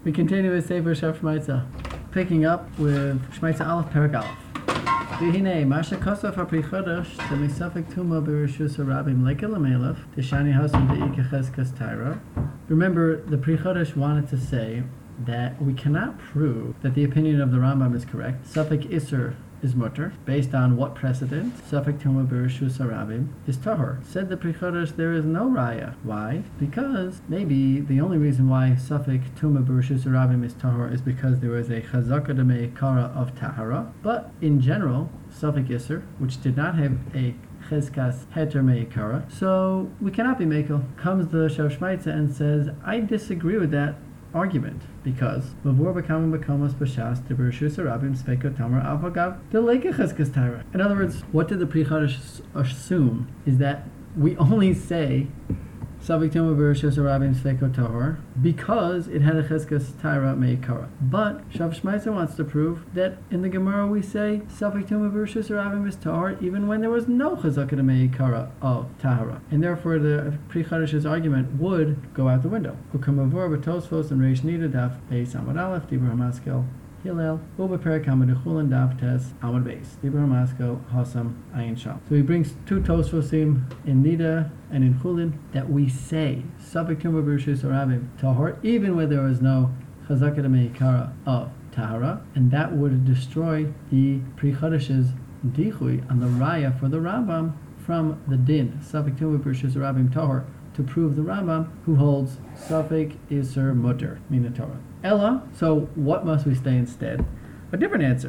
We continue with Sefer Shav Shmaitza, picking up with Shmaitza Aleph, Perek Aleph. V'hinei, Masha Kosov HaPri Chodesh, Demisafik Tuma B'Rishus HaRabim Lekel HaMelech, Tishani Hasim De'ikacheskas Taira. Remember, the Pri Chodesh wanted to say that we cannot prove that the opinion of the Rambam is correct. Safek Isser is mutter, based on what precedent? Safek Tuma B'Rishus HaRabim is tahor. Said the Pri Chodesh, there is no raya. Why? Because maybe the only reason why Safek Tuma B'Rishus HaRabim is tahor is because there was a chazaka de me'ikara of tahara. But in general, Safek Isser, which did not have a cheskas heter me'ikara, so we cannot be mekel. Comes the Shav Shmaitza and says, I disagree with that argument, because Mavur B'Kamim B'Kamas B'Shas T'B'Rishus HaRabim Sveko Tamar Avagav D'Leike Cheskas Taira. In other words, what did the Pri Chodesh assume is that we only say Savik Tuma B'Rishus HaRabim Sveko Tahor because it had a Cheskas Taira Me'ikara. But Shav Shmaitza wants to prove that in the Gemara we say Savik Tuma B'Rishus HaRabim is Tahor even when there was no Chazaka Me'ikara of Tahara. And therefore the Pri Chodesh's argument would go out the window. Ukamavur B'Tosfos and Reish Nida Daf Beis Amud Aleph Dibur HaMaskel Hillel, Uba Perek Hamadechul Daf Tes Amud Beis Dibur HaMaskel Hasam Ayin Sham. So he brings two Tosfosim in Nida and in Chulin that we say Safek Tuma B'Rishus HaRabim Tahor even when there was no Chazaka Me'ikara of Tahara, and that would destroy the Pri Chodesh's dichui on the raya for the Rambam from the din Safek Tuma B'Rishus HaRabim Tahor to prove the Rambam who holds Safek Iser Mutter Mina Torah. Ella, so what must we say instead? A different answer,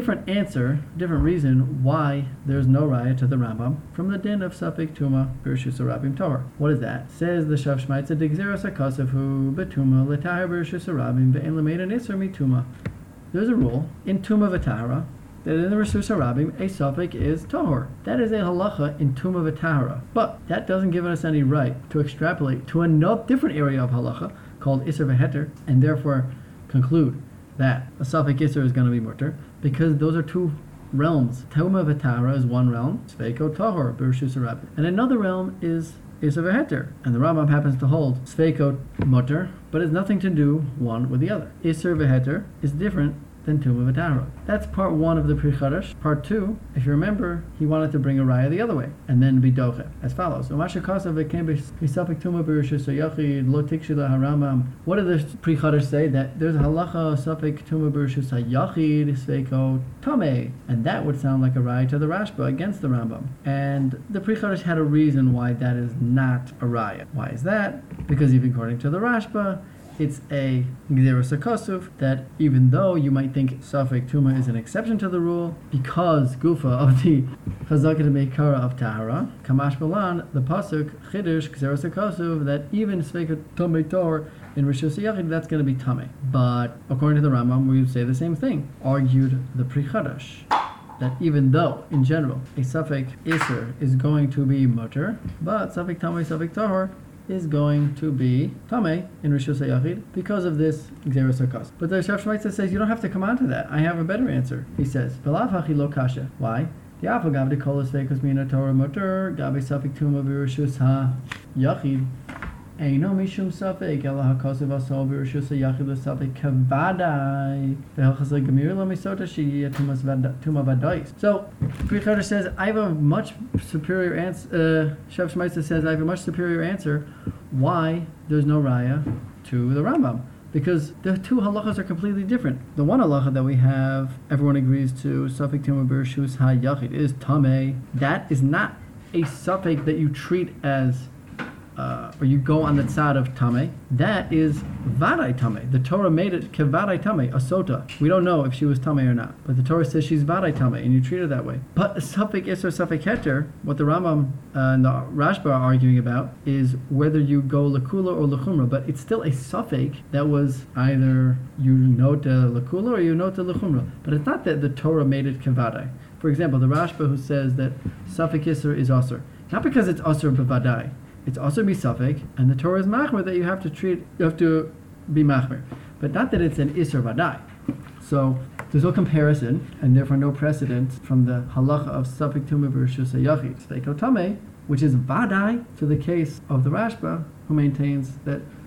different reason why there's no raya to the Rambam from the din of Safek Tuma B'Rishus HaRabim Tahor. What is that? Says the Shav Shmaitza, Digzeros HaKosevhu Betuma L'Tahar B'Rishus HaRabim Ve'en L'Meid Iser Mituma. There's a rule in Tuma V'Tahara that in the Rishus HaRabim a Safek is Tahor. That is a halacha in Tuma V'Tahara. But that doesn't give us any right to extrapolate to a different area of halacha called Isser V'Heter, and therefore conclude that a Safek Isser is going to be mutter, because those are two realms. Tuma V'Tahara is one realm, Sveko Tahor B'Rishus HaRabim, and another realm is Isser V'Heter, and the Rambam happens to hold Sveko mutter, but it's nothing to do one with the other. Isser V'Heter is different than Tuma V'Tahara. That's part one of the Pri Chodesh. Part two, if you remember, he wanted to bring a raya the other way, and then be doche, as follows. What did the Pri Chodesh say? That there's a halacha Safek Tuma B'Rishus HaYachid Sveko Tameh, and that would sound like a raya to the Rashba against the Rambam. And the Pri Chodesh had a reason why that is not a raya. Why is that? Because even according to the Rashba, it's a Gzeros HaKosuf that even though you might think Safek Tuma is an exception to the rule, because Gufa of the Chazaka Me'ikara of Tahara, Kamash Balan, the Pasuk, Chidush, Gzeros HaKosuf, that even Sveka Tomei Tor in Rishus HaYachid, that's going to be Tameh. But according to the Rambam, we would say the same thing. Argued the Pri Chodesh that even though, in general, a Safek Isser is going to be mutter, but Safek Tameh, Safek Tahor is going to be Tameh in Rishus HaYachid because of this Gzeros HaKos. But the Shav Shmaitza says, you don't have to come on to that. I have a better answer. He says, V'lav hachi lo kasha. Why? Di'afa gav de kol esvekos mina Torah mutter, gabi Safek Tuma B'Rishus HaYachid, Eino mishum Safek, ela hakosev asol B'Rishus HaYachid l'Safek kavadai, v'helchas gemir lo misota she'yeh Tuma Vadais. So, Pri Chodesh says, I have a much superior answer. Shav Shmaitza says, I have a much superior answer why there's no raya to the Rambam. Because the two halachas are completely different. The one halacha that we have, everyone agrees to, Safek Tuma B'Rishus HaYachid, is Tameh. That is not a Safek that you treat as or you go on the tzad of Tameh. That is Vadai Tameh. The Torah made it Kevadai Tameh, a Sota. We don't know if she was Tameh or not, but the Torah says she's Vadai Tameh, and you treat her that way. But Safek Isser, Safek Heter, what the Rambam and the Rashba are arguing about is whether you go Lakula or Lechumra, but it's still a Safek that was either you note Lakula or you note Lechumra. But it's not that the Torah made it Kevadai. For example, the Rashba who says that Safek Isser is Asr, not because it's Asr B'Vadai, it's also be Safek, and the Torah is machmer that you have to be machmer, but not that it's an Isser Vadai. So there's no comparison, and therefore no precedent from the halacha of Safek Tuma B'Rishus HaYachid Sveko Tameh, which is Vadai, to the case of the Rashba, who maintains that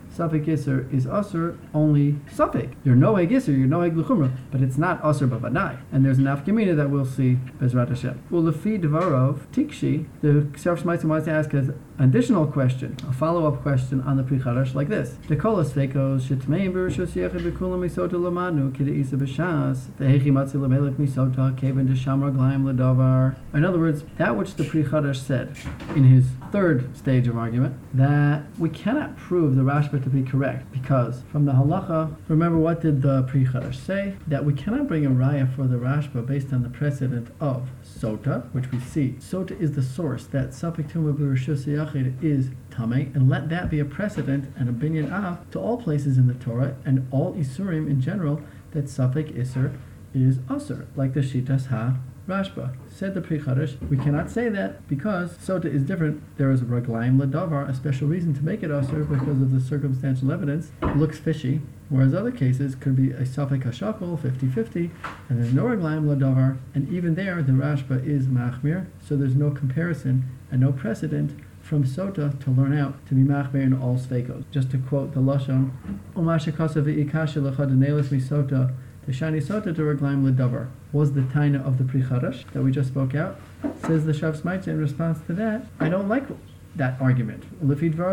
Safek Isser is Asr only Safek. You're Noeg Isser, you're Noeg L'chumra, but it's not Asr B'Vadai. And there's an Afkamina that we'll see Bezrat Hashem. Well, Lefi Dvarov, Tikshi, the Ksef Shmaitza wants to ask an additional question, a follow-up question on the Pri Chadash like this. The Kolos Fekos, Shetmeim Bereshus Yechid B'Kulam Misota Lamanu, Kida Isa B'Shas, Vehechi Matzi L'Melech Misota, Kevin Desham Raglaim L'Davar. In other words, that which the Pri Chadash said in his third stage of argument, that we cannot prove the Rashba to be correct, because from the halacha, remember what did the Pri Chadash say? That we cannot bring a raya for the Rashba based on the precedent of Sota, which we see. Sota is the source that Safek Tumah B'Reshus Yachid is Tameh, and let that be a precedent and a binyan av to all places in the Torah and all Isurim in general that Safek Isser is Asr, like the Shitas Ha-Rashba. Said the Pri Chadash, we cannot say that because Sota is different. There is Raglaim L'Davar, a special reason to make it Asr because of the circumstantial evidence. It looks fishy, whereas other cases could be a Safek HaShakol, 50-50, and there's no Raglaim L'Davar, and even there the Rashba is Machmir, so there's no comparison and no precedent from Sota to learn out to be Machmir in all Sveikos. Just to quote the Lashon, Umasha Kosa V'ikasha L'Chadanelis Misota, the Shani Sota to Raglaim L'Davar was the taina of the Pri Chadash that we just spoke out. Says the Shav Smaitza in response to that, I don't like that argument. According to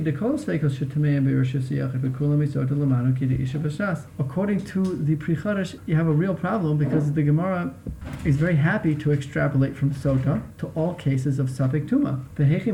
the Pri Chadash, you have a real problem because the Gemara is very happy to extrapolate from Sota to all cases of Safek Tuma.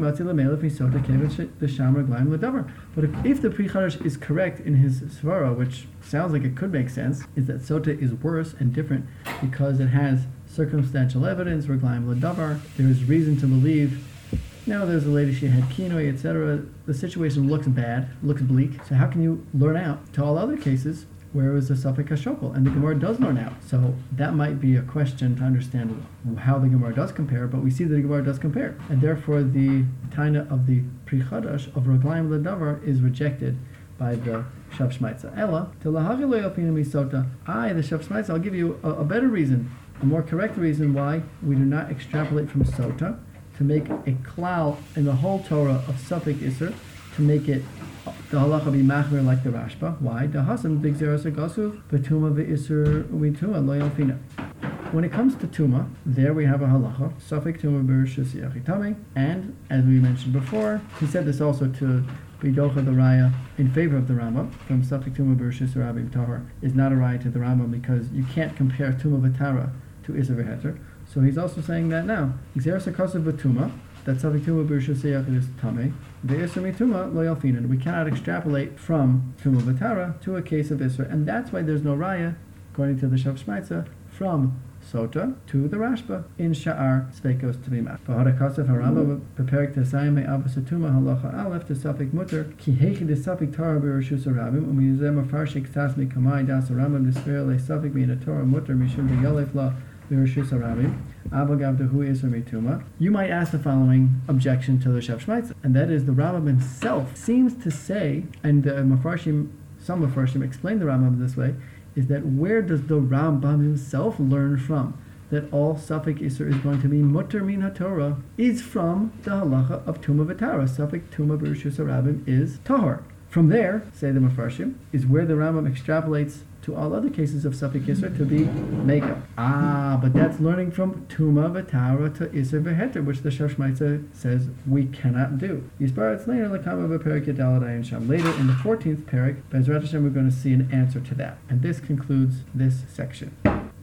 But if the Pri Chadash is correct in his Svara, which sounds like it could make sense, is that Sota is worse and different because it has circumstantial evidence, Raglaim L'Davar. There is reason to believe, there's a lady, she had kinoi, etc. The situation looks bad, looks bleak. So how can you learn out to all other cases where it was a Safek HaShokol? And the Gemara does learn out. So that might be a question to understand how the Gemara does compare, but we see that the Gemara does compare. And therefore the taina of the Pri Chadash of Raglaim L'Davar is rejected by the Shav Shmaitza. Ella, to lahachi lo yalpina misota. The Shav Shmaitza, I'll give you a better reason, a more correct reason why we do not extrapolate from Sota to make a klal in the whole Torah of Safek Isser, to make it the halacha be machmir like the Rashba. Why? The Hasan big zeros agasuv betuma ve'isser u'mituma lo yalfina. When it comes to Tuma, there we have a halacha, Safek Tuma B'Reshus Yachid, and as we mentioned before, he said this also to Bidocha the Raya in favor of the Rambam, from Safek Tuma B'Reshus Rabim Tahor is not a Raya to the Rambam because you can't compare Tuma V'Tara to Isser V'Heter. So he's also saying that now. Xeris HaKosav V'Tuma, that Safek Tuma B'Reshus Yachid is Tameh, Ve'Isser Mituma Lo Yalfinan. We cannot extrapolate from Tuma V'Tara to a case of Isser, and that's why there's no Raya, according to the Shav Shmaitza, from Sota to the Rashba in Sha'ar Sveikos to be mat. V'Hadakasav HaRambam Beperek Tesayim Me'avasatuma Halacha Aleph to Safek Mutter Ki Heichi de Safek Torah B'Reshus Rabim Umiyuzem Afarshik Tzas Mikamai Das Rambam Desfer Le Safek Mina Torah Mutter Mishum B'Yalef La B'Reshus Rabim Abagav Dehu Isser Mituma. You might ask the following objection to the Shav Shmaitza, and that is the Rambam himself seems to say, and the Mefarshim, some Mefarshim explain the Rambam this way, is that where does the Rambam himself learn from that all Safek Isser is going to be Mutter Min HaTorah is from the halacha of Tuma V'Tara. Safek Tuma B'Reshus Rabim is Tahor. From there, say the Mefarshim, is where the Rambam extrapolates to all other cases of Safek Isser to be Makeup. But that's learning from Tuma V'Tara to Isser V'Heter, which the Shav Shmaitza says we cannot do. Yisbar Etzleinu L'Kama B'Perek Yadal Adayin Sham. Later in the 14th Perek, Bezrat Hashem, we're going to see an answer to that. And this concludes this section.